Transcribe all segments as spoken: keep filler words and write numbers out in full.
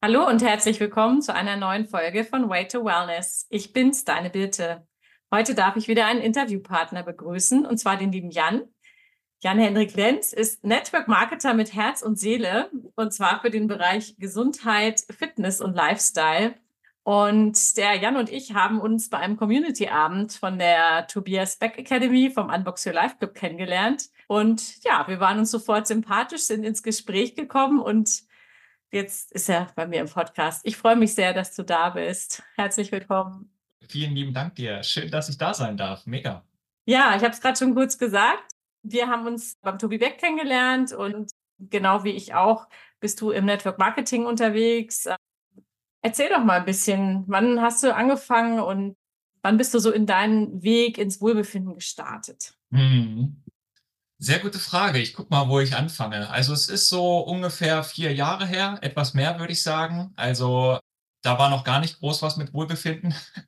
Hallo und herzlich willkommen zu einer neuen Folge von Way to Wellness. Ich bin's, deine Birte. Heute darf ich wieder einen Interviewpartner begrüßen, und zwar den lieben Jan. Jan-Hendrik Lenz ist Network Marketer mit Herz und Seele, und zwar für den Bereich Gesundheit, Fitness und Lifestyle. Und der Jan und ich haben uns bei einem Community-Abend von der Tobias Beck Academy vom Unbox Your Life Club kennengelernt. Und ja, wir waren uns sofort sympathisch, sind ins Gespräch gekommen und jetzt ist er bei mir im Podcast. Ich freue mich sehr, dass du da bist. Herzlich willkommen. Vielen lieben Dank dir. Schön, dass ich da sein darf. Mega. Ja, ich habe es gerade schon kurz gesagt. Wir haben uns beim Tobi Beck kennengelernt und genau wie ich auch bist du im Network Marketing unterwegs. Erzähl doch mal ein bisschen, wann hast du angefangen und wann bist du so in deinen Weg ins Wohlbefinden gestartet? Hm. Sehr gute Frage. Ich guck mal, wo ich anfange. Also es ist so ungefähr vier Jahre her, etwas mehr würde ich sagen. Also da war noch gar nicht groß was mit Wohlbefinden.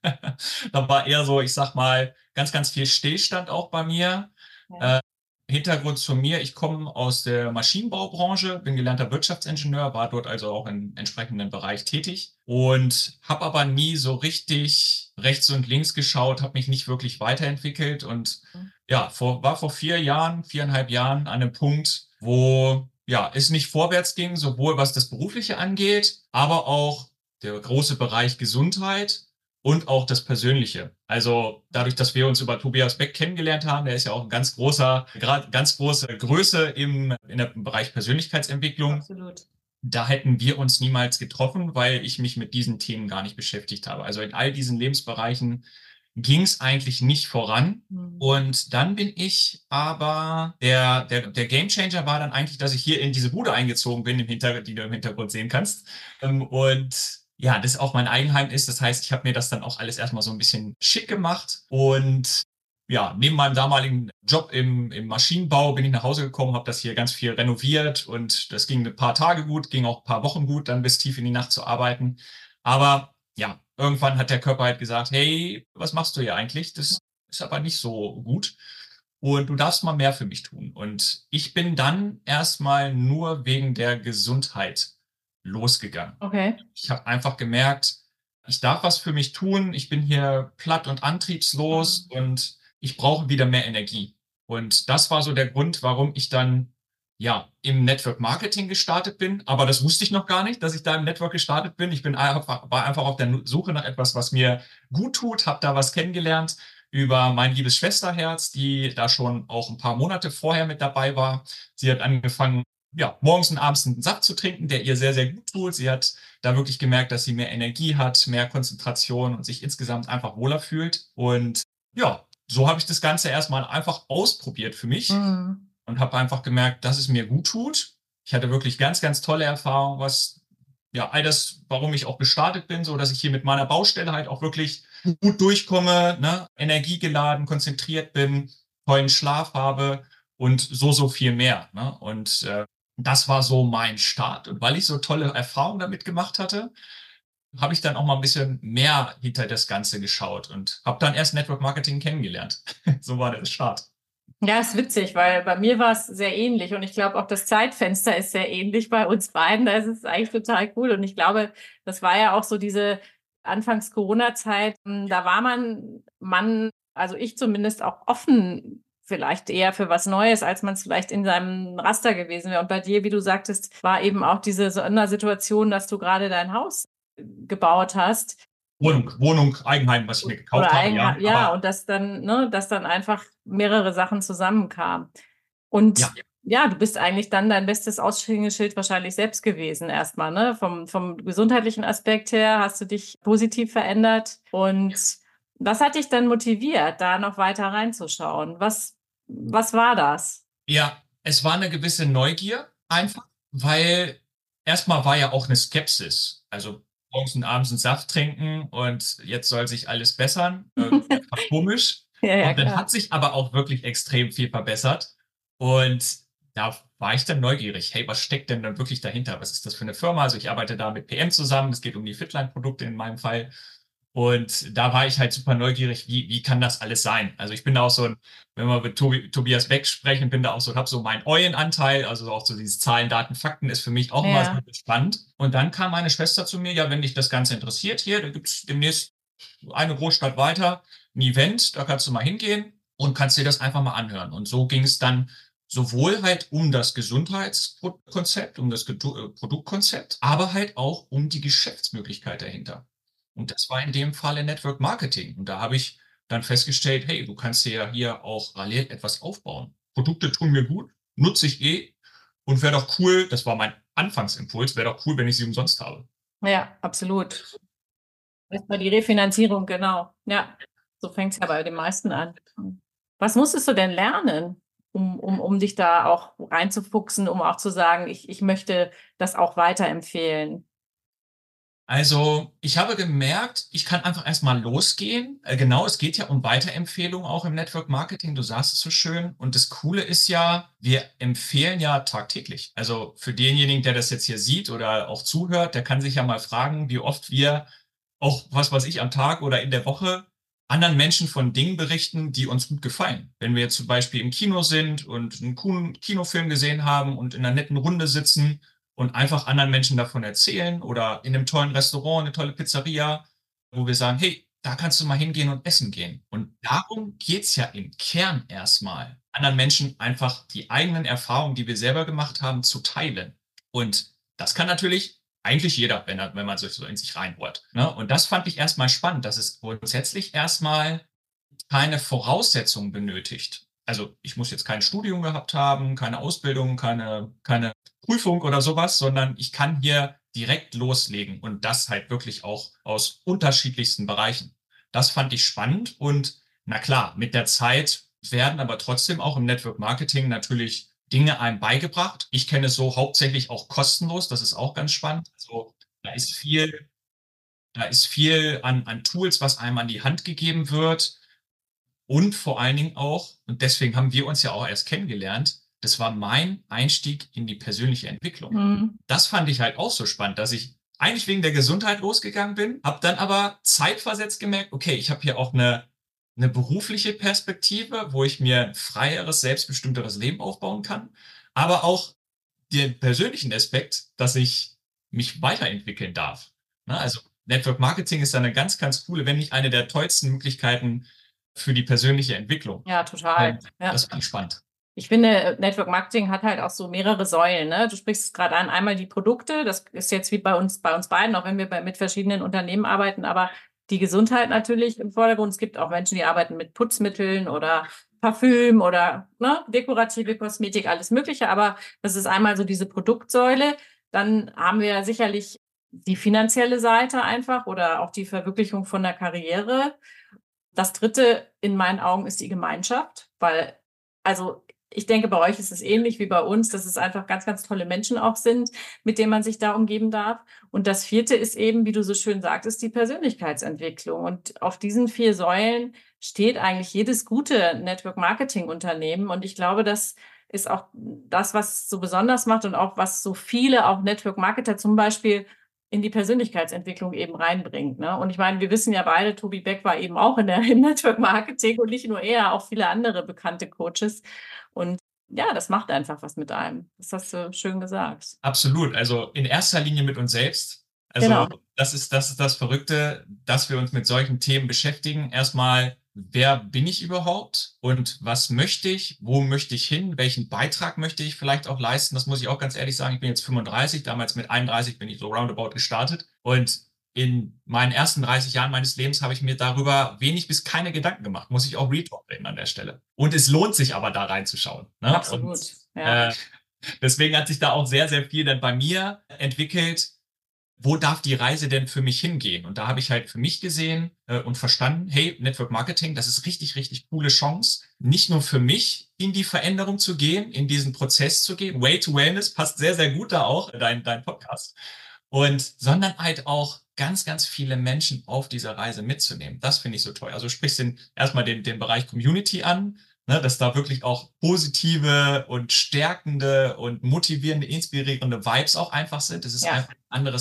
Da war eher so, ich sag mal, ganz, ganz viel Stillstand auch bei mir. Ja. Äh, Hintergrund zu mir, ich komme aus der Maschinenbaubranche, bin gelernter Wirtschaftsingenieur, war dort also auch im entsprechenden Bereich tätig und habe aber nie so richtig rechts und links geschaut, habe mich nicht wirklich weiterentwickelt und ja, vor, war vor vier Jahren, viereinhalb Jahren an einem Punkt, wo ja, es nicht vorwärts ging, sowohl was das Berufliche angeht, aber auch der große Bereich Gesundheit und auch das Persönliche. Also dadurch, dass wir uns über Tobias Beck kennengelernt haben, der ist ja auch ein ganz großer, gerade ganz große Größe im, in der Bereich Persönlichkeitsentwicklung. Absolut. Da hätten wir uns niemals getroffen, weil ich mich mit diesen Themen gar nicht beschäftigt habe. Also in all diesen Lebensbereichen ging es eigentlich nicht voran. Mhm. Und dann bin ich aber, der, der, der Gamechanger war dann eigentlich, dass ich hier in diese Bude eingezogen bin, im Hinter, die du im Hintergrund sehen kannst. Ähm, Und ja, das auch mein Eigenheim ist. Das heißt, ich habe mir das dann auch alles erstmal so ein bisschen schick gemacht. Und ja, neben meinem damaligen Job im, im Maschinenbau bin ich nach Hause gekommen, habe das hier ganz viel renoviert und das ging ein paar Tage gut, ging auch ein paar Wochen gut, dann bis tief in die Nacht zu arbeiten. Aber ja, irgendwann hat der Körper halt gesagt, hey, was machst du hier eigentlich? Das ist aber nicht so gut. Und du darfst mal mehr für mich tun. Und ich bin dann erstmal nur wegen der Gesundheit losgegangen. Okay. Ich habe einfach gemerkt, ich darf was für mich tun. Ich bin hier platt und antriebslos Mhm. und ich brauche wieder mehr Energie. Und das war so der Grund, warum ich dann ja im Network Marketing gestartet bin. Aber das wusste ich noch gar nicht, dass ich da im Network gestartet bin. Ich bin einfach, war einfach auf der Suche nach etwas, was mir gut tut, habe da was kennengelernt über mein liebes Schwesterherz, die da schon auch ein paar Monate vorher mit dabei war. Sie hat angefangen, ja, morgens und abends einen Saft zu trinken, der ihr sehr, sehr gut tut. Sie hat da wirklich gemerkt, dass sie mehr Energie hat, mehr Konzentration und sich insgesamt einfach wohler fühlt. Und ja, so habe ich das Ganze erstmal einfach ausprobiert für mich Mhm. und habe einfach gemerkt, dass es mir gut tut. Ich hatte wirklich ganz, ganz tolle Erfahrungen, was ja all das, warum ich auch gestartet bin, so dass ich hier mit meiner Baustelle halt auch wirklich gut durchkomme, ne, energiegeladen, konzentriert bin, tollen Schlaf habe und so, so viel mehr. Ne? Und äh, das war so mein Start. Und weil ich so tolle Erfahrungen damit gemacht hatte, habe ich dann auch mal ein bisschen mehr hinter das Ganze geschaut und habe dann erst Network Marketing kennengelernt. So war der Start. Ja, ist witzig, weil bei mir war es sehr ähnlich und ich glaube auch das Zeitfenster ist sehr ähnlich bei uns beiden. Da ist es eigentlich total cool und ich glaube, das war ja auch so diese Anfangs-Corona-Zeit. Da war man, man, also ich zumindest auch offen vielleicht eher für was Neues, als man es vielleicht in seinem Raster gewesen wäre. Und bei dir, wie du sagtest, war eben auch diese Sondersituation, dass du gerade dein Haus gebaut hast. Wohnung, Wohnung, Eigenheim, was ich mir gekauft Oder habe, Eigenheim, ja. ja, Aber und dass dann, ne, dass dann einfach mehrere Sachen zusammenkamen. Und ja, ja, du bist eigentlich dann dein bestes Aushängeschild wahrscheinlich selbst gewesen erstmal, ne? Vom, vom gesundheitlichen Aspekt her hast du dich positiv verändert. Und was hat dich dann motiviert, da noch weiter reinzuschauen? Was, was war das? ja, es war eine gewisse Neugier einfach, weil erstmal war ja auch eine Skepsis. Also morgens und abends einen Saft trinken und jetzt soll sich alles bessern. Irgendwie einfach komisch. Ja, ja, Und dann klar. hat sich aber auch wirklich extrem viel verbessert. Und da war ich dann neugierig. Hey, was steckt denn dann wirklich dahinter? Was ist das für eine Firma? Also ich arbeite da mit P M zusammen. Es geht um die Fitline-Produkte in meinem Fall. Und da war ich halt super neugierig, wie, wie kann das alles sein? Also ich bin da auch so ein, wenn wir mit Tobi, Tobias Beck sprechen, bin da auch so, habe so meinen Eulenanteil, also auch so dieses Zahlen, Daten, Fakten ist für mich auch immer sehr Ja, spannend. Und dann kam meine Schwester zu mir, ja, wenn dich das Ganze interessiert hier, da gibt's demnächst eine Großstadt weiter, ein Event, da kannst du mal hingehen und kannst dir das einfach mal anhören. Und so ging es dann sowohl halt um das Gesundheitskonzept, um das Gedu- äh, Produktkonzept, aber halt auch um die Geschäftsmöglichkeit dahinter. Und das war in dem Falle Network Marketing. Und da habe ich dann festgestellt, hey, du kannst dir ja hier auch parallel etwas aufbauen. Produkte tun mir gut, nutze ich eh und wäre doch cool, das war mein Anfangsimpuls, wäre doch cool, wenn ich sie umsonst habe. ja, absolut. Erstmal die Refinanzierung, genau. Ja, so fängt es ja bei den meisten an. Was musstest du denn lernen, um, um, um dich da auch reinzufuchsen, um auch zu sagen, ich, ich möchte das auch weiterempfehlen? Also, ich habe gemerkt, ich kann einfach erstmal losgehen. Äh, genau, es geht ja um Weiterempfehlung auch im Network Marketing. Du sagst es so schön. Und das Coole ist ja, wir empfehlen ja tagtäglich. Also für denjenigen, der das jetzt hier sieht oder auch zuhört, der kann sich ja mal fragen, wie oft wir auch, was weiß ich, am Tag oder in der Woche anderen Menschen von Dingen berichten, die uns gut gefallen. Wenn wir jetzt zum Beispiel im Kino sind und einen coolen Kinofilm gesehen haben und in einer netten Runde sitzen und einfach anderen Menschen davon erzählen oder in einem tollen Restaurant, eine tolle Pizzeria, wo wir sagen, hey, da kannst du mal hingehen und essen gehen. Und darum geht's ja im Kern erstmal, anderen Menschen einfach die eigenen Erfahrungen, die wir selber gemacht haben, zu teilen. Und das kann natürlich eigentlich jeder, wenn, er, wenn man sich so in sich reinbohrt. Ne? Und das fand ich erstmal spannend, dass es grundsätzlich erstmal keine Voraussetzungen benötigt. Also ich muss jetzt kein Studium gehabt haben, keine Ausbildung, keine, keine Prüfung oder sowas, sondern ich kann hier direkt loslegen und das halt wirklich auch aus unterschiedlichsten Bereichen. Das fand ich spannend und na klar, mit der Zeit werden aber trotzdem auch im Network Marketing natürlich Dinge einem beigebracht. Ich kenne es so hauptsächlich auch kostenlos, das ist auch ganz spannend. Also da ist viel, da ist viel an, an Tools, was einem an die Hand gegeben wird. Und vor allen Dingen auch, und deswegen haben wir uns ja auch erst kennengelernt, das war mein Einstieg in die persönliche Entwicklung. Mhm. Das fand ich halt auch so spannend, dass ich eigentlich wegen der Gesundheit losgegangen bin, habe dann aber zeitversetzt gemerkt, okay, ich habe hier auch eine, eine berufliche Perspektive, wo ich mir ein freieres, selbstbestimmteres Leben aufbauen kann, aber auch den persönlichen Aspekt, dass ich mich weiterentwickeln darf. Ne? Also Network Marketing ist da eine ganz, ganz coole, wenn nicht eine der tollsten Möglichkeiten für die persönliche Entwicklung. Ja, total. Und Ja. das fand ich spannend. Ich finde, Network Marketing hat halt auch so mehrere Säulen, ne? Du sprichst es gerade an, einmal die Produkte, das ist jetzt wie bei uns, bei uns beiden, auch wenn wir bei, mit verschiedenen Unternehmen arbeiten, aber die Gesundheit natürlich im Vordergrund. Es gibt auch Menschen, die arbeiten mit Putzmitteln oder Parfüm oder ne, dekorative Kosmetik, alles Mögliche, aber das ist einmal so diese Produktsäule. Dann haben wir sicherlich die finanzielle Seite einfach oder auch die Verwirklichung von der Karriere. Das dritte in meinen Augen ist die Gemeinschaft, weil, also ich denke, bei euch ist es ähnlich wie bei uns, dass es einfach ganz, ganz tolle Menschen auch sind, mit denen man sich da umgeben darf. Und das vierte ist eben, wie du so schön sagtest, die Persönlichkeitsentwicklung. Und auf diesen vier Säulen steht eigentlich jedes gute Network-Marketing-Unternehmen. Und ich glaube, das ist auch das, was so besonders macht und auch was so viele, auch Network-Marketer zum Beispiel, in die Persönlichkeitsentwicklung eben reinbringt. Ne? Und ich meine, wir wissen ja beide, Tobi Beck war eben auch in der im Network Marketing und nicht nur er, auch viele andere bekannte Coaches. Und ja, das macht einfach was mit einem. Das hast du schön gesagt. Absolut. Also in erster Linie mit uns selbst. Also Genau. das ist, das ist das Verrückte, dass wir uns mit solchen Themen beschäftigen. Erstmal, wer bin ich überhaupt und was möchte ich? Wo möchte ich hin? Welchen Beitrag möchte ich vielleicht auch leisten? Das muss ich auch ganz ehrlich sagen. Ich bin jetzt fünfunddreißig. Damals mit einunddreißig bin ich so roundabout gestartet. Und in meinen ersten dreißig Jahren meines Lebens habe ich mir darüber wenig bis keine Gedanken gemacht. Muss ich auch retalk reden an der Stelle. Und es lohnt sich aber da reinzuschauen. Ne? Und Absolut. Ja. äh, deswegen hat sich da auch sehr, sehr viel dann bei mir entwickelt. Wo darf die Reise denn für mich hingehen? Und da habe ich halt für mich gesehen äh, und verstanden, hey, Network Marketing, das ist richtig, richtig coole Chance, nicht nur für mich in die Veränderung zu gehen, in diesen Prozess zu gehen. Way to Wellness passt sehr, sehr gut da auch, dein, dein Podcast. Und sondern halt auch ganz, ganz viele Menschen auf dieser Reise mitzunehmen. Das finde ich so toll. Also sprichst den, erstmal den, den Bereich Community an, ne, dass da wirklich auch positive und stärkende und motivierende, inspirierende Vibes auch einfach sind. Es ist Ja. einfach ein anderes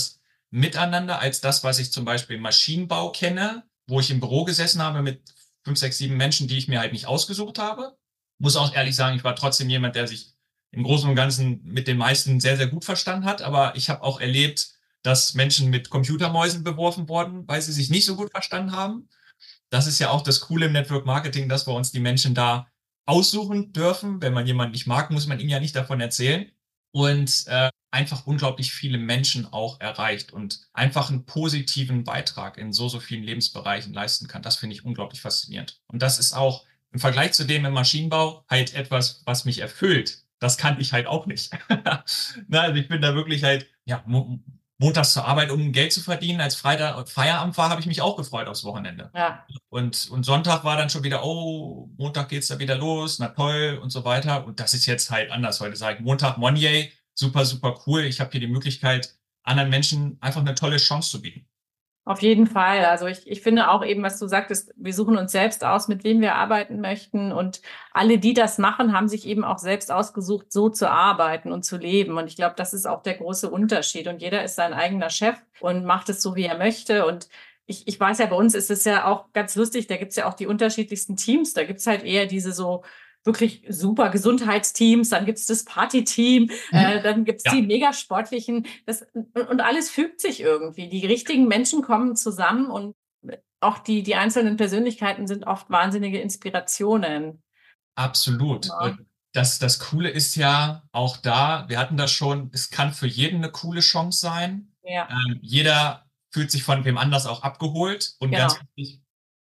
miteinander als das, was ich zum Beispiel im Maschinenbau kenne, wo ich im Büro gesessen habe mit fünf, sechs, sieben Menschen, die ich mir halt nicht ausgesucht habe. Muss auch ehrlich sagen, ich war trotzdem jemand, der sich im Großen und Ganzen mit den meisten sehr, sehr gut verstanden hat. Aber ich habe auch erlebt, dass Menschen mit Computermäusen beworfen wurden, weil sie sich nicht so gut verstanden haben. Das ist ja auch das Coole im Network Marketing, dass wir uns die Menschen da aussuchen dürfen. Wenn man jemanden nicht mag, muss man ihm ja nicht davon erzählen. Und äh, einfach unglaublich viele Menschen auch erreicht und einfach einen positiven Beitrag in so, so vielen Lebensbereichen leisten kann. Das finde ich unglaublich faszinierend. Und das ist auch im Vergleich zu dem im Maschinenbau halt etwas, was mich erfüllt. Das kann ich halt auch nicht. Na, also ich bin da wirklich halt, ja, mo montags zur Arbeit, um Geld zu verdienen. Als Freitag Feierabend war, habe ich mich auch gefreut aufs Wochenende. Ja. Und, und Sonntag war dann schon wieder, oh, Montag geht's da wieder los, na toll und so weiter. Und das ist jetzt halt anders. Heute sage ich Montag, Monday, super, super cool. Ich habe hier die Möglichkeit, anderen Menschen einfach eine tolle Chance zu bieten. Auf jeden Fall. Also ich, ich finde auch eben, was du sagtest, wir suchen uns selbst aus, mit wem wir arbeiten möchten. Und alle, die das machen, haben sich eben auch selbst ausgesucht, so zu arbeiten und zu leben. Und ich glaube, das ist auch der große Unterschied. Und jeder ist sein eigener Chef und macht es so, wie er möchte. Und ich, ich weiß ja, bei uns ist es ja auch ganz lustig, da gibt es ja auch die unterschiedlichsten Teams. Da gibt es halt eher diese so wirklich super Gesundheitsteams, dann gibt's das Partyteam, mhm. äh, dann gibt's ja. die Megasportlichen. Das, und alles fügt sich irgendwie. Die richtigen Menschen kommen zusammen und auch die, die einzelnen Persönlichkeiten sind oft wahnsinnige Inspirationen. Absolut. Ja. Und das, das Coole ist ja auch da, wir hatten das schon, es kann für jeden eine coole Chance sein. Ja. Ähm, jeder fühlt sich von wem anders auch abgeholt und genau. ganz wichtig,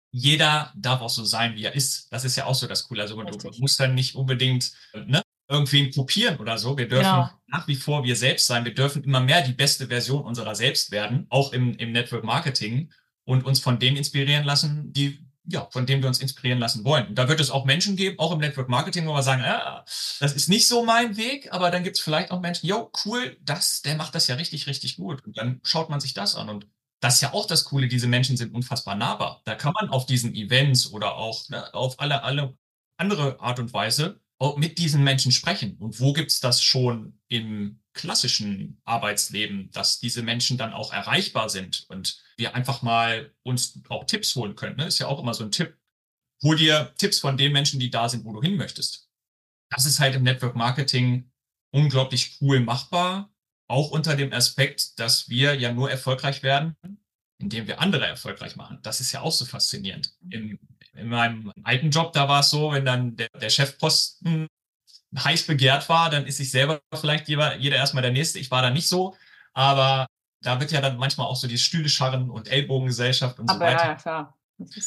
jeder darf auch so sein, wie er ist. Das ist ja auch so das Coole. Also man muss dann nicht unbedingt ne, irgendwen kopieren oder so. Wir dürfen genau. nach wie vor wir selbst sein. Wir dürfen immer mehr die beste Version unserer selbst werden, auch im, im Network Marketing und uns von denen inspirieren lassen, die ja, von denen wir uns inspirieren lassen wollen. Und da wird es auch Menschen geben, auch im Network Marketing, wo wir sagen, ah, das ist nicht so mein Weg, aber dann gibt es vielleicht auch Menschen, jo, cool, das, der macht das ja richtig, richtig gut. Und dann schaut man sich das an und das ist ja auch das Coole, diese Menschen sind unfassbar nahbar. Da kann man auf diesen Events oder auch ne, auf alle, alle andere Art und Weise auch mit diesen Menschen sprechen. Und wo gibt's das schon im klassischen Arbeitsleben, dass diese Menschen dann auch erreichbar sind und wir einfach mal uns auch Tipps holen können. Ne? Ist ja auch immer so ein Tipp. Hol dir Tipps von den Menschen, die da sind, wo du hin möchtest. Das ist halt im Network Marketing unglaublich cool machbar. Auch unter dem Aspekt, dass wir ja nur erfolgreich werden, indem wir andere erfolgreich machen. Das ist ja auch so faszinierend. In, in meinem alten Job, da war es so, wenn dann der, der Chefposten heiß begehrt war, dann ist sich selber vielleicht jeder, jeder erstmal der Nächste. Ich war da nicht so, aber da wird ja dann manchmal auch so die Stühle scharren und Ellbogengesellschaft und aber so weiter. Ja, klar.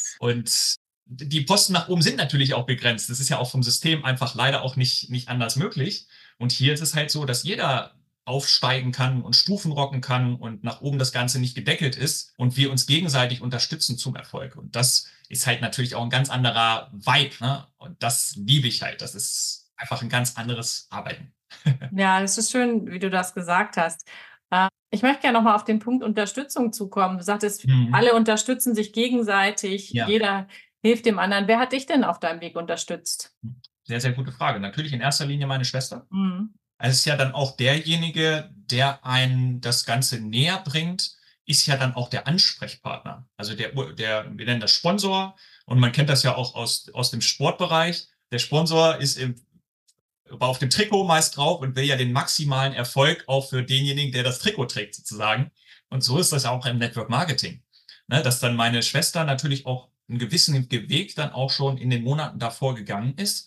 Und die Posten nach oben sind natürlich auch begrenzt. Das ist ja auch vom System einfach leider auch nicht, nicht anders möglich. Und hier ist es halt so, dass jeder aufsteigen kann und Stufen rocken kann und nach oben das Ganze nicht gedeckelt ist und wir uns gegenseitig unterstützen zum Erfolg. Und das ist halt natürlich auch ein ganz anderer Vibe, ne? Und das liebe ich halt. Das ist einfach ein ganz anderes Arbeiten. Ja, das ist schön, wie du das gesagt hast. Ich möchte gerne nochmal auf den Punkt Unterstützung zukommen. Du sagtest, mhm. alle unterstützen sich gegenseitig, ja. jeder hilft dem anderen. Wer hat dich denn auf deinem Weg unterstützt? Sehr, sehr gute Frage. Natürlich in erster Linie meine Schwester. Mhm. Also es ist ja dann auch derjenige, der einen das Ganze näher bringt, ist ja dann auch der Ansprechpartner. Also der, der wir nennen das Sponsor und man kennt das ja auch aus, aus dem Sportbereich. Der Sponsor ist im, auf dem Trikot meist drauf und will ja den maximalen Erfolg auch für denjenigen, der das Trikot trägt sozusagen. Und so ist das auch im Network Marketing. Ne, dass dann meine Schwester natürlich auch einen gewissen Weg dann auch schon in den Monaten davor gegangen ist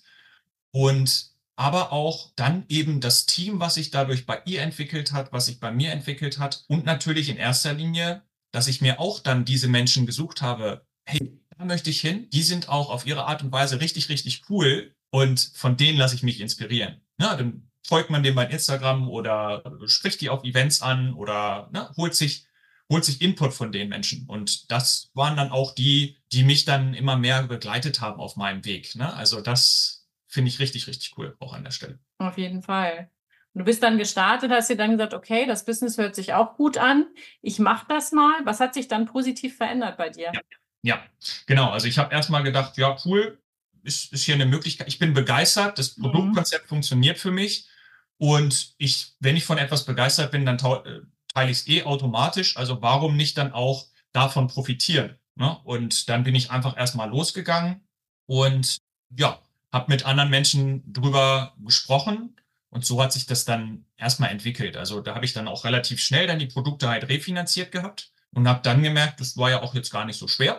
und aber auch dann eben das Team, was sich dadurch bei ihr entwickelt hat, was sich bei mir entwickelt hat und natürlich in erster Linie, dass ich mir auch dann diese Menschen gesucht habe, hey, da möchte ich hin, die sind auch auf ihre Art und Weise richtig, richtig cool und von denen lasse ich mich inspirieren. Ja, dann folgt man dem bei Instagram oder spricht die auf Events an oder ne, holt sich holt sich Input von den Menschen und das waren dann auch die, die mich dann immer mehr begleitet haben auf meinem Weg. Ne? Also das finde ich richtig, richtig cool, auch an der Stelle. Auf jeden Fall. Und du bist dann gestartet, hast dir dann gesagt, okay, das Business hört sich auch gut an. Ich mache das mal. Was hat sich dann positiv verändert bei dir? Ja, ja. Genau. Also ich habe erstmal gedacht, ja, cool, ist, ist hier eine Möglichkeit. Ich bin begeistert, das Produktkonzept mhm. funktioniert für mich. Und ich, wenn ich von etwas begeistert bin, dann traue teile ich es eh automatisch, also warum nicht dann auch davon profitieren? Ne? Und dann bin ich einfach erstmal losgegangen und ja, habe mit anderen Menschen drüber gesprochen und so hat sich das dann erstmal entwickelt. Also da habe ich dann auch relativ schnell dann die Produkte halt refinanziert gehabt und habe dann gemerkt, das war ja auch jetzt gar nicht so schwer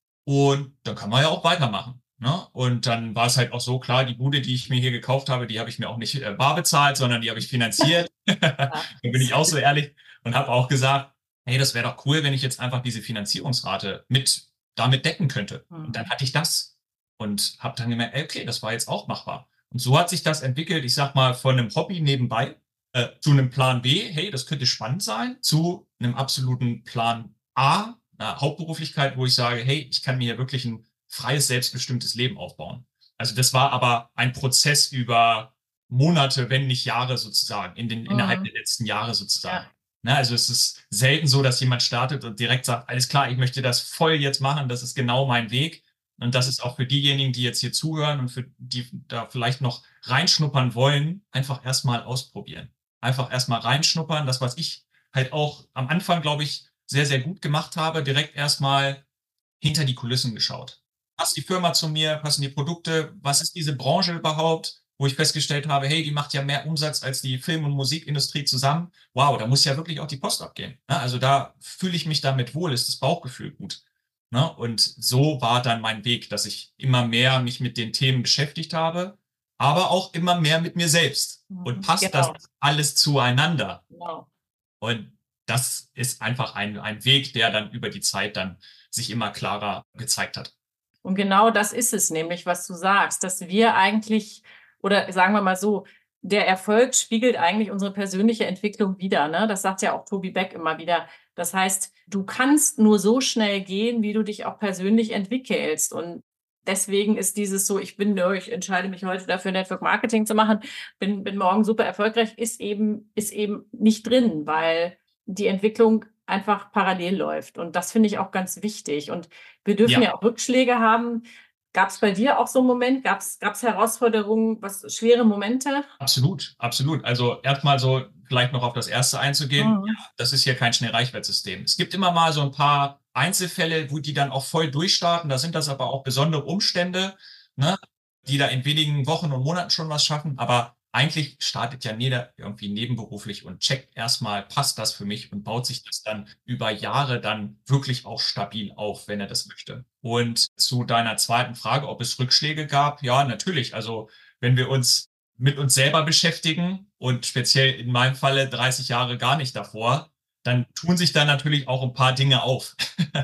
und dann kann man ja auch weitermachen. Ne? Und dann war es halt auch so klar, die Bude, die ich mir hier gekauft habe, die habe ich mir auch nicht äh, bar bezahlt, sondern die habe ich finanziert. Da Ja. bin ich auch so ehrlich und habe auch gesagt, hey, das wäre doch cool, wenn ich jetzt einfach diese Finanzierungsrate mit damit decken könnte. Und dann Mhm. hatte ich das und habe dann gemerkt, ey, okay, das war jetzt auch machbar. Und so hat sich das entwickelt, ich sag mal, von einem Hobby nebenbei äh, zu einem Plan B, hey, das könnte spannend sein, zu einem absoluten Plan A, einer Hauptberuflichkeit, wo ich sage, hey, ich kann mir hier wirklich ein freies, selbstbestimmtes Leben aufbauen. Also das war aber ein Prozess über Monate, wenn nicht Jahre sozusagen, in den, innerhalb Mhm. der letzten Jahre sozusagen. Ja. Ne, also es ist selten so, dass jemand startet und direkt sagt, alles klar, ich möchte das voll jetzt machen, das ist genau mein Weg. Und das ist auch für diejenigen, die jetzt hier zuhören und für die da vielleicht noch reinschnuppern wollen, einfach erstmal ausprobieren. Einfach erstmal reinschnuppern. Das, was ich halt auch am Anfang, glaube ich, sehr, sehr gut gemacht habe, direkt erstmal hinter die Kulissen geschaut. Passt die Firma zu mir? Passen die Produkte? Was ist diese Branche überhaupt? Wo ich festgestellt habe, hey, die macht ja mehr Umsatz als die Film- und Musikindustrie zusammen. Wow, da muss ja wirklich auch die Post abgehen. Ne? Also da fühle ich mich damit wohl, ist das Bauchgefühl gut. Ne? Und so war dann mein Weg, dass ich immer mehr mich mit den Themen beschäftigt habe, aber auch immer mehr mit mir selbst. Und Mhm. passt das Genau. alles zueinander? Genau. Und das ist einfach ein, ein Weg, der dann über die Zeit dann sich immer klarer gezeigt hat. Und genau das ist es nämlich, was du sagst, dass wir eigentlich, oder sagen wir mal so, der Erfolg spiegelt eigentlich unsere persönliche Entwicklung wider. Ne? Das sagt ja auch Tobi Beck immer wieder. Das heißt, du kannst nur so schnell gehen, wie du dich auch persönlich entwickelst. Und deswegen ist dieses so, ich bin, ich entscheide mich heute dafür, Network Marketing zu machen, bin, bin morgen super erfolgreich, ist eben, ist eben nicht drin, weil die Entwicklung einfach parallel läuft. Und das finde ich auch ganz wichtig. Und wir dürfen Ja, ja auch Rückschläge haben. Gab es bei dir auch so einen Moment? Gab es gab es Herausforderungen, was schwere Momente? absolut, absolut. Also erstmal so vielleicht noch auf das erste einzugehen. Ja, Mhm. das ist hier kein Schnellreichwertsystem. Es gibt immer mal so ein paar Einzelfälle, wo die dann auch voll durchstarten. Da sind das aber auch besondere Umstände, ne, die da in wenigen Wochen und Monaten schon was schaffen. Aber eigentlich startet ja jeder irgendwie nebenberuflich und checkt erstmal, passt das für mich und baut sich das dann über Jahre dann wirklich auch stabil auf, wenn er das möchte. Und zu deiner zweiten Frage, ob es Rückschläge gab, ja, natürlich. Also wenn wir uns mit uns selber beschäftigen und speziell in meinem Falle dreißig Jahre gar nicht davor, dann tun sich da natürlich auch ein paar Dinge auf.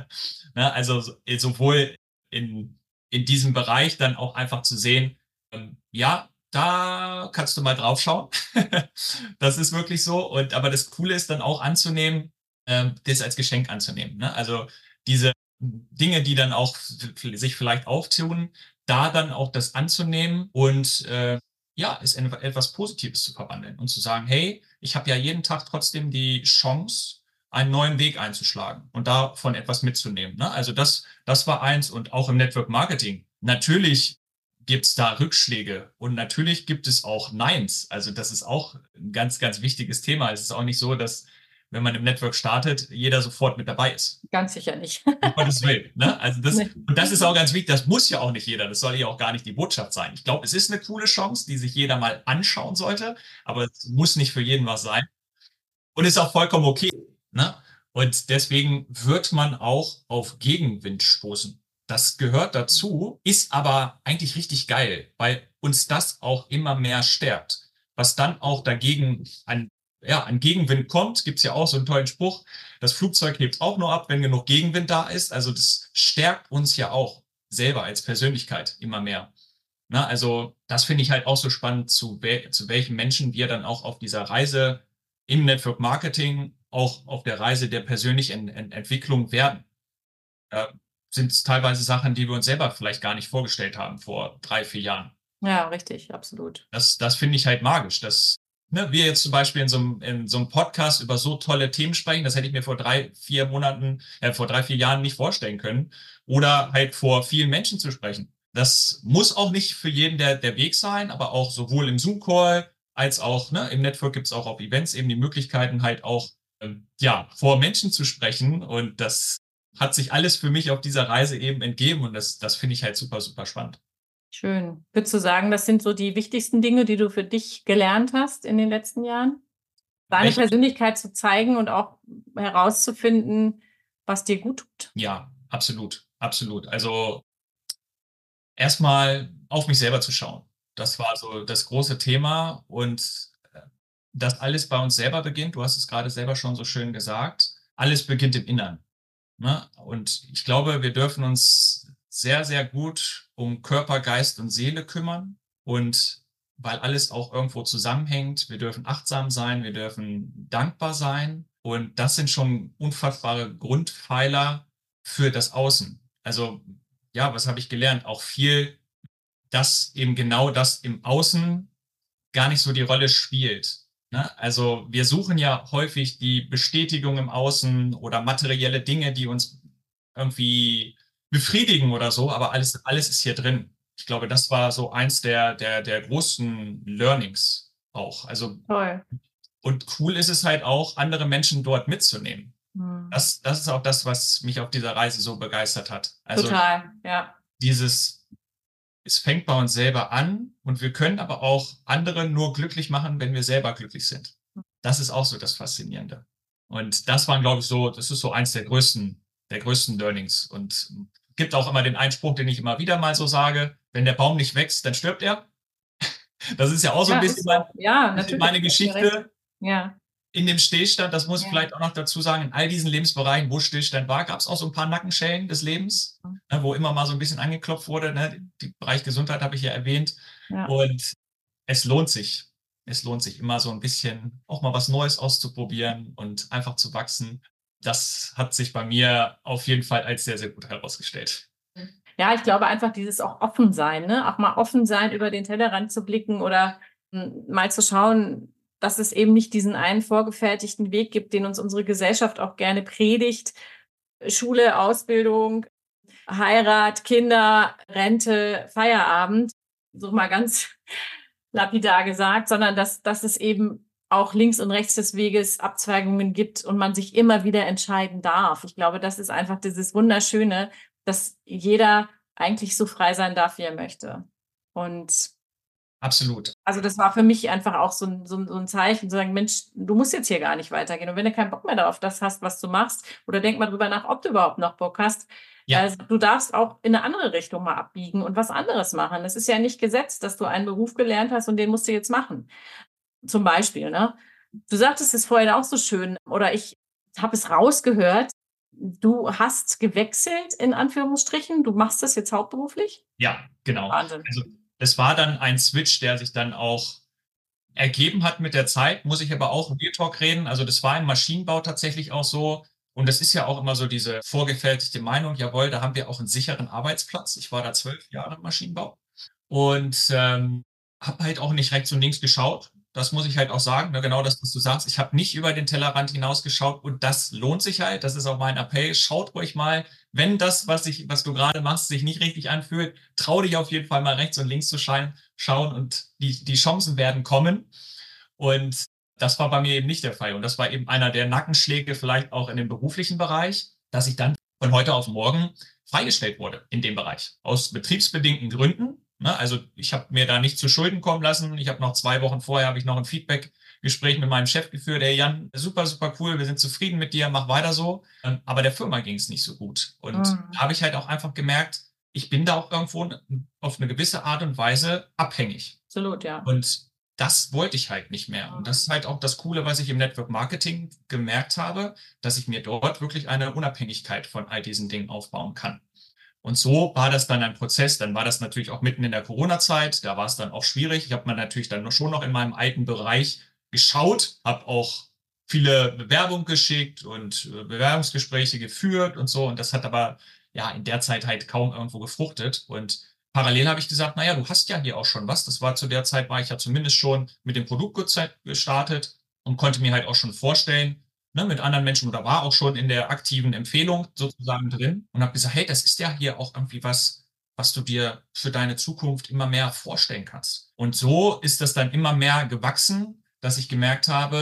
Ne, also so- sowohl in, in diesem Bereich dann auch einfach zu sehen, ähm, ja, da kannst du mal drauf schauen. Das ist wirklich so. Und aber das Coole ist dann auch anzunehmen, ähm, das als Geschenk anzunehmen. Ne? Also diese Dinge, die dann auch f- sich vielleicht auftun, da dann auch das anzunehmen und äh, ja, es in etwas Positives zu verwandeln und zu sagen, hey, ich habe ja jeden Tag trotzdem die Chance, einen neuen Weg einzuschlagen und davon etwas mitzunehmen. Ne? Also das, das war eins und auch im Network Marketing. Natürlich gibt es da Rückschläge und natürlich gibt es auch Neins. Also das ist auch ein ganz, ganz wichtiges Thema. Es ist auch nicht so, dass wenn man im Network startet, jeder sofort mit dabei ist. Ganz sicher nicht. Um Gottes Willen. Ne? Also das, Nee. und das ist auch ganz wichtig, das muss ja auch nicht jeder, das soll ja auch gar nicht die Botschaft sein. Ich glaube, es ist eine coole Chance, die sich jeder mal anschauen sollte, aber es muss nicht für jeden was sein. Und ist auch vollkommen okay. Ne? Und deswegen wird man auch auf Gegenwind stoßen. Das gehört dazu, ist aber eigentlich richtig geil, weil uns das auch immer mehr stärkt. Was dann auch dagegen an, ja, an Gegenwind kommt, gibt's ja auch so einen tollen Spruch, das Flugzeug hebt auch nur ab, wenn genug Gegenwind da ist. Also das stärkt uns ja auch selber als Persönlichkeit immer mehr. Na, also das finde ich halt auch so spannend, zu, wel zu welchen Menschen wir dann auch auf dieser Reise im Network Marketing, auch auf der Reise der persönlichen Ent Entwicklung werden. Äh, sind es teilweise Sachen, die wir uns selber vielleicht gar nicht vorgestellt haben vor drei, vier Jahren. Ja, richtig, absolut. Das, das finde ich halt magisch, dass ne, wir jetzt zum Beispiel in so, einem, in so einem Podcast über so tolle Themen sprechen, das hätte ich mir vor drei, vier Monaten, äh, vor drei, vier Jahren nicht vorstellen können. Oder halt vor vielen Menschen zu sprechen. Das muss auch nicht für jeden der, der Weg sein, aber auch sowohl im Zoom-Call als auch ne, im Network gibt es auch auf Events eben die Möglichkeiten, halt auch ähm, ja, vor Menschen zu sprechen. Und das hat sich alles für mich auf dieser Reise eben entgeben. Und das, das finde ich halt super, super spannend. Schön. Würdest du sagen, das sind so die wichtigsten Dinge, die du für dich gelernt hast in den letzten Jahren? Deine Welche? Persönlichkeit zu zeigen und auch herauszufinden, was dir gut tut? Ja, absolut, absolut. Also erstmal auf mich selber zu schauen. Das war so das große Thema und äh, das alles bei uns selber beginnt. Du hast es gerade selber schon so schön gesagt. Alles beginnt im Innern. Ne? Und ich glaube, wir dürfen uns sehr, sehr gut um Körper, Geist und Seele kümmern. Und weil alles auch irgendwo zusammenhängt, wir dürfen achtsam sein, wir dürfen dankbar sein. Und das sind schon unfassbare Grundpfeiler für das Außen. Also, ja, was habe ich gelernt? Auch viel, dass eben genau das im Außen gar nicht so die Rolle spielt. Ne? Also wir suchen ja häufig die Bestätigung im Außen oder materielle Dinge, die uns irgendwie befriedigen oder so, aber alles, alles ist hier drin. Ich glaube, das war so eins der, der, der großen Learnings auch. Also, Toll. und cool ist es halt auch, andere Menschen dort mitzunehmen. Hm. Das, das ist auch das, was mich auf dieser Reise so begeistert hat. Also Total, ja. dieses, es fängt bei uns selber an und wir können aber auch andere nur glücklich machen, wenn wir selber glücklich sind. Das ist auch so das Faszinierende. Und das waren, glaube ich, so, das ist so eins der größten, der größten Learnings. Und gibt auch immer den Einspruch, den ich immer wieder mal so sage, wenn der Baum nicht wächst, dann stirbt er. Das ist ja auch so ein Ja, bisschen, ist mein, so. Ja, bisschen natürlich. meine Du hast ja recht. Geschichte Ja, in dem Stillstand. Das muss ich ja. vielleicht auch noch dazu sagen. In all diesen Lebensbereichen, wo Stillstand war, gab es auch so ein paar Nackenschellen des Lebens, ne, wo immer mal so ein bisschen angeklopft wurde. Ne? Den Bereich Gesundheit habe ich ja erwähnt. Ja. Und es lohnt sich. Es lohnt sich immer so ein bisschen auch mal was Neues auszuprobieren und einfach zu wachsen. Das hat sich bei mir auf jeden Fall als sehr, sehr gut herausgestellt. Ja, ich glaube einfach dieses auch offen sein, ne? Auch mal offen sein, über den Tellerrand zu blicken oder m, mal zu schauen, dass es eben nicht diesen einen vorgefertigten Weg gibt, den uns unsere Gesellschaft auch gerne predigt. Schule, Ausbildung, Heirat, Kinder, Rente, Feierabend, so mal ganz lapidar gesagt, sondern dass, dass es eben auch links und rechts des Weges Abzweigungen gibt und man sich immer wieder entscheiden darf. Ich glaube, das ist einfach dieses Wunderschöne, dass jeder eigentlich so frei sein darf, wie er möchte. Und Absolut. also das war für mich einfach auch so ein, so ein, so ein Zeichen, zu sagen, Mensch, du musst jetzt hier gar nicht weitergehen. Und wenn du keinen Bock mehr darauf das hast, was du machst, oder denk mal drüber nach, ob du überhaupt noch Bock hast, Ja, also du darfst auch in eine andere Richtung mal abbiegen und was anderes machen. Es ist ja nicht gesetzt, dass du einen Beruf gelernt hast und den musst du jetzt machen. Zum Beispiel, ne? Du sagtest es vorhin auch so schön, oder ich habe es rausgehört, du hast gewechselt, in Anführungsstrichen. Du machst das jetzt hauptberuflich? ja, genau. Wahnsinn. Also es war dann ein Switch, der sich dann auch ergeben hat mit der Zeit, muss ich aber auch Real Talk reden. Also das war im Maschinenbau tatsächlich auch so. Und das ist ja auch immer so diese vorgefertigte Meinung, jawohl, da haben wir auch einen sicheren Arbeitsplatz. Ich war da zwölf Jahre im Maschinenbau und ähm, habe halt auch nicht rechts und links geschaut. Das muss ich halt auch sagen, ne? Genau das, was du sagst. Ich habe nicht über den Tellerrand hinausgeschaut und das lohnt sich halt. Das ist auch mein Appell. Schaut euch mal, wenn das, was ich, was du gerade machst, sich nicht richtig anfühlt, trau dich auf jeden Fall mal rechts und links zu schauen, schauen und die, die Chancen werden kommen. Und das war bei mir eben nicht der Fall. Und das war eben einer der Nackenschläge vielleicht auch in dem beruflichen Bereich, dass ich dann von heute auf morgen freigestellt wurde in dem Bereich. Aus betriebsbedingten Gründen. Ne? Also ich habe mir da nicht zu Schulden kommen lassen. Ich habe noch zwei Wochen vorher habe ich noch ein Feedback-Gespräch mit meinem Chef geführt. Hey Jan, super, super cool, wir sind zufrieden mit dir, mach weiter so. Ähm, Aber der Firma ging es nicht so gut. Und da Mhm. habe ich halt auch einfach gemerkt, ich bin da auch irgendwo auf eine gewisse Art und Weise abhängig. Absolut, ja. Und das wollte ich halt nicht mehr. Und das ist halt auch das Coole, was ich im Network Marketing gemerkt habe, dass ich mir dort wirklich eine Unabhängigkeit von all diesen Dingen aufbauen kann. Und so war das dann ein Prozess. Dann war das natürlich auch mitten in der Corona-Zeit. Da war es dann auch schwierig. Ich habe mir natürlich dann schon noch in meinem alten Bereich geschaut, habe auch viele Bewerbungen geschickt und äh, Bewerbungsgespräche geführt und so. Und das hat aber ja in der Zeit halt kaum irgendwo gefruchtet. Und parallel habe ich gesagt, naja, du hast ja hier auch schon was. Das war zu der Zeit, war ich ja zumindest schon mit dem Produkt gestartet und konnte mir halt auch schon vorstellen, ne, mit anderen Menschen oder war auch schon in der aktiven Empfehlung sozusagen drin und habe gesagt, hey, das ist ja hier auch irgendwie was, was du dir für deine Zukunft immer mehr vorstellen kannst. Und so ist das dann immer mehr gewachsen, dass ich gemerkt habe,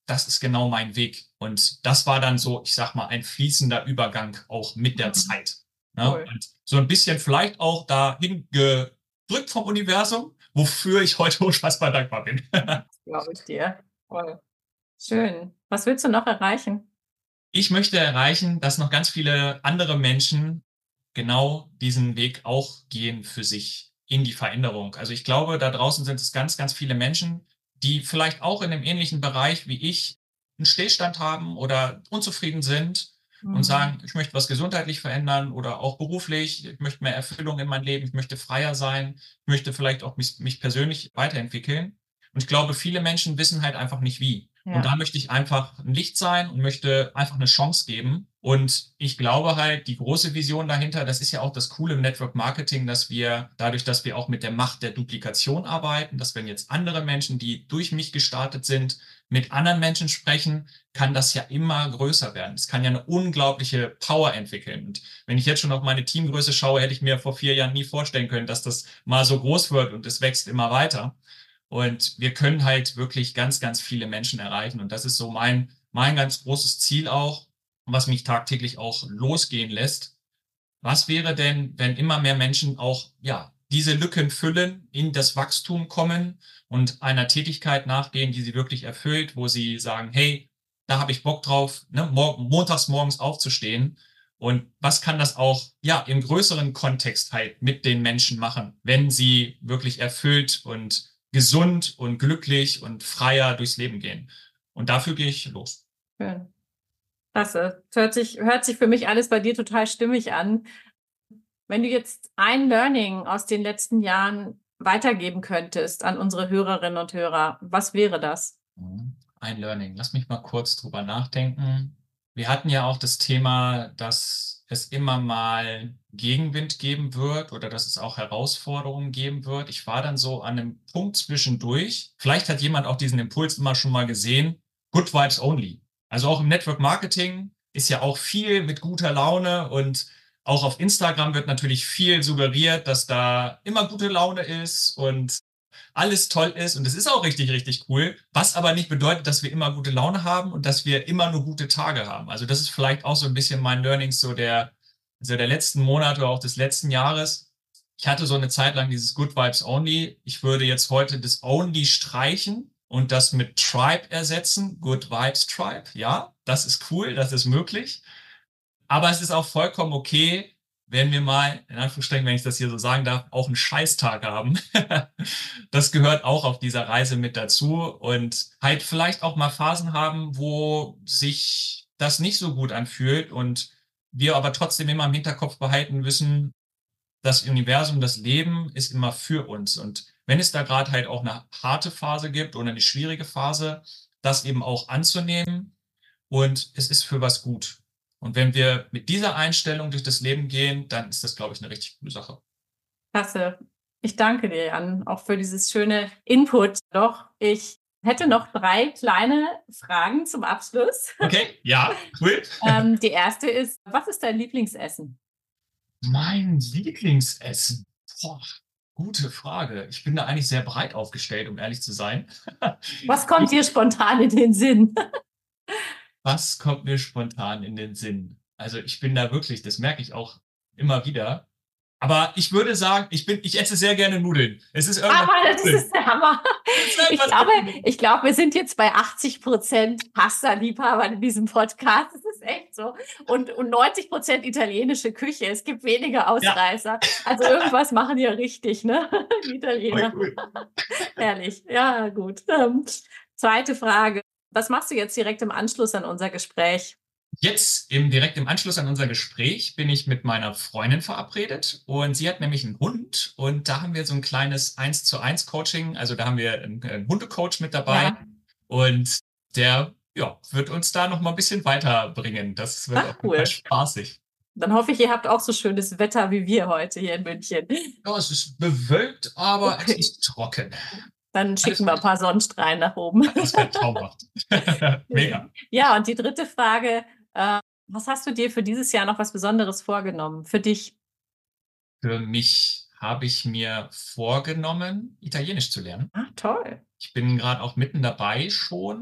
das ist genau mein Weg. Und das war dann so, ich sag mal, ein fließender Übergang auch mit der Mhm. Zeit. Ne? Cool. Und so ein bisschen vielleicht auch dahin gedrückt vom Universum, wofür ich heute unfassbar dankbar bin. Glaube ich dir. Voll. Schön. Was willst du noch erreichen? Ich möchte erreichen, dass noch ganz viele andere Menschen genau diesen Weg auch gehen für sich in die Veränderung. Also ich glaube, da draußen sind es ganz, ganz viele Menschen, die vielleicht auch in einem ähnlichen Bereich wie ich einen Stillstand haben oder unzufrieden sind und Mhm. sagen, ich möchte was gesundheitlich verändern oder auch beruflich, ich möchte mehr Erfüllung in mein Leben, ich möchte freier sein, ich möchte vielleicht auch mich, mich persönlich weiterentwickeln. Und ich glaube, viele Menschen wissen halt einfach nicht wie. Und Ja. da möchte ich einfach ein Licht sein und möchte einfach eine Chance geben. Und ich glaube halt, die große Vision dahinter, das ist ja auch das Coole im Network Marketing, dass wir dadurch, dass wir auch mit der Macht der Duplikation arbeiten, dass wenn jetzt andere Menschen, die durch mich gestartet sind, mit anderen Menschen sprechen, kann das ja immer größer werden. Es kann ja eine unglaubliche Power entwickeln. Und wenn ich jetzt schon auf meine Teamgröße schaue, hätte ich mir vor vier Jahren nie vorstellen können, dass das mal so groß wird und es wächst immer weiter. Und wir können halt wirklich ganz, ganz viele Menschen erreichen. Und das ist so mein, mein ganz großes Ziel auch, was mich tagtäglich auch losgehen lässt. Was wäre denn, wenn immer mehr Menschen auch, ja, diese Lücken füllen, in das Wachstum kommen und einer Tätigkeit nachgehen, die sie wirklich erfüllt, wo sie sagen, hey, da habe ich Bock drauf, ne, mor montags morgens aufzustehen. Und was kann das auch, ja, im größeren Kontext halt mit den Menschen machen, wenn sie wirklich erfüllt und gesund und glücklich und freier durchs Leben gehen? Und dafür gehe ich los. Schön. Klasse. Hört sich, hört sich für mich alles bei dir total stimmig an. Wenn du jetzt ein Learning aus den letzten Jahren weitergeben könntest an unsere Hörerinnen und Hörer, was wäre das? Mhm. Ein Learning. Lass mich mal kurz drüber nachdenken. Wir hatten ja auch das Thema, dass es immer mal Gegenwind geben wird oder dass es auch Herausforderungen geben wird. Ich war dann so an einem Punkt zwischendurch. Vielleicht hat jemand auch diesen Impuls immer schon mal gesehen. Good Vibes Only. Also auch im Network Marketing ist ja auch viel mit guter Laune und auch auf Instagram wird natürlich viel suggeriert, dass da immer gute Laune ist und alles toll ist und es ist auch richtig, richtig cool, was aber nicht bedeutet, dass wir immer gute Laune haben und dass wir immer nur gute Tage haben. Also das ist vielleicht auch so ein bisschen mein Learnings so der, so der letzten Monate oder auch des letzten Jahres. Ich hatte so eine Zeit lang dieses Good Vibes Only. Ich würde jetzt heute das Only streichen und das mit Tribe ersetzen. Good Vibes Tribe. Ja, das ist cool, das ist möglich. Aber es ist auch vollkommen okay, wenn wir mal, in Anführungsstrichen, wenn ich das hier so sagen darf, auch einen Scheißtag haben. Das gehört auch auf dieser Reise mit dazu und halt vielleicht auch mal Phasen haben, wo sich das nicht so gut anfühlt und wir aber trotzdem immer im Hinterkopf behalten müssen, das Universum, das Leben ist immer für uns. Und wenn es da gerade halt auch eine harte Phase gibt oder eine schwierige Phase, das eben auch anzunehmen und es ist für was gut. Und wenn wir mit dieser Einstellung durch das Leben gehen, dann ist das, glaube ich, eine richtig coole Sache. Klasse. Ich danke dir, Jan, auch für dieses schöne Input. Doch, ich hätte noch drei kleine Fragen zum Abschluss. Okay, ja, cool. Ähm, die erste ist, was ist dein Lieblingsessen? Mein Lieblingsessen. Boah, gute Frage. Ich bin da eigentlich sehr breit aufgestellt, um ehrlich zu sein. Was kommt dir spontan in den Sinn? Was kommt mir spontan in den Sinn? Also ich bin da wirklich, das merke ich auch immer wieder. Aber ich würde sagen, ich bin, ich esse sehr gerne Nudeln. Es ist irgendwas Aber mit das Nudeln. ist der Hammer. Es ist Ich irgendwas glaube, mit Nudeln. ich glaube, wir sind jetzt bei achtzig Prozent Pasta-Liebhabern in diesem Podcast. Das ist echt so. Und, und neunzig Prozent italienische Küche. Es gibt wenige Ja, Ausreißer. Also irgendwas machen die ja richtig, ne? Die voll Italiener. cool. Herrlich. Ja, gut. Ähm, zweite Frage. Was machst du jetzt direkt im Anschluss an unser Gespräch? Jetzt im, direkt im Anschluss an unser Gespräch bin ich mit meiner Freundin verabredet und sie hat nämlich einen Hund und da haben wir so ein kleines eins zu eins Coaching. Also da haben wir einen, einen Hundecoach mit dabei Ja. und der ja, wird uns da noch mal ein bisschen weiterbringen. Das wird auf Ach, jeden Fall cool. spaßig. Dann hoffe ich, ihr habt auch so schönes Wetter wie wir heute hier in München. Ja, es ist bewölkt, aber es Okay. ist trocken. Dann Alles schicken wir ein gut. paar Sonnenstrahlen nach oben. Das wäre traumhaft. Mega. Ja, und die dritte Frage, äh, was hast du dir für dieses Jahr noch was Besonderes vorgenommen? Für dich? Für mich habe ich mir vorgenommen, Italienisch zu lernen. Ah, toll. Ich bin gerade auch mitten dabei schon.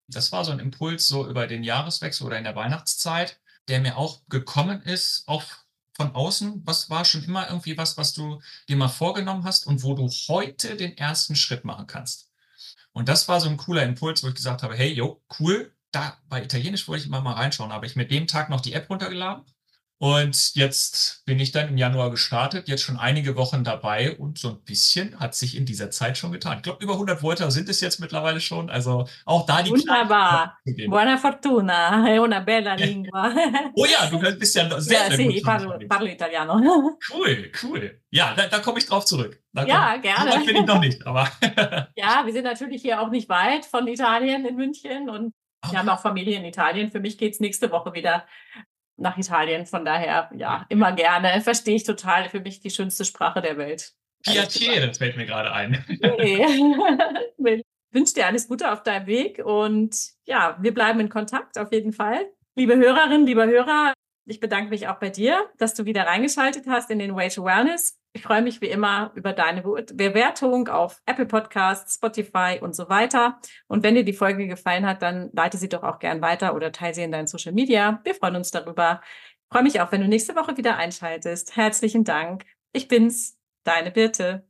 Das war so ein Impuls so über den Jahreswechsel oder in der Weihnachtszeit, der mir auch gekommen ist, auch von außen. Was war schon immer irgendwie was, was du dir mal vorgenommen hast und wo du heute den ersten Schritt machen kannst? Und das war so ein cooler Impuls, wo ich gesagt habe, hey, jo, cool, da bei Italienisch wollte ich immer mal reinschauen, habe ich mit dem Tag noch die App runtergeladen. Und jetzt bin ich dann im Januar gestartet, jetzt schon einige Wochen dabei und so ein bisschen hat sich in dieser Zeit schon getan. Ich glaube, über hundert Wörter sind es jetzt mittlerweile schon. Also auch da die kleinen Wunderbar. zu geben. Buona fortuna, è una bella lingua. Oh ja, du bist ja sehr, Ja, sehr gut sì, schon parlo, unterwegs. parlo italiano. Cool, cool. Ja, da, da komme ich drauf zurück. Da Ja, komm, so weit bin ich gerne. noch nicht, aber Ja, wir sind natürlich hier auch nicht weit von Italien in München und wir haben okay. auch Familie in Italien. Für mich geht's nächste Woche wieder nach Italien. Von daher, ja, immer gerne. Verstehe ich total. Für mich die schönste Sprache der Welt, ehrlich Piacere, gesagt. das fällt mir gerade ein. Nee. Ich wünsche dir alles Gute auf deinem Weg und ja, wir bleiben in Kontakt auf jeden Fall. Liebe Hörerinnen, lieber Hörer, ich bedanke mich auch bei dir, dass du wieder reingeschaltet hast in den Way to Wellness. Ich freue mich wie immer über deine Be- Bewertung auf Apple Podcasts, Spotify und so weiter. Und wenn dir die Folge gefallen hat, dann leite sie doch auch gern weiter oder teile sie in deinen Social Media. Wir freuen uns darüber. Ich freue mich auch, wenn du nächste Woche wieder einschaltest. Herzlichen Dank. Ich bin's, deine Birte.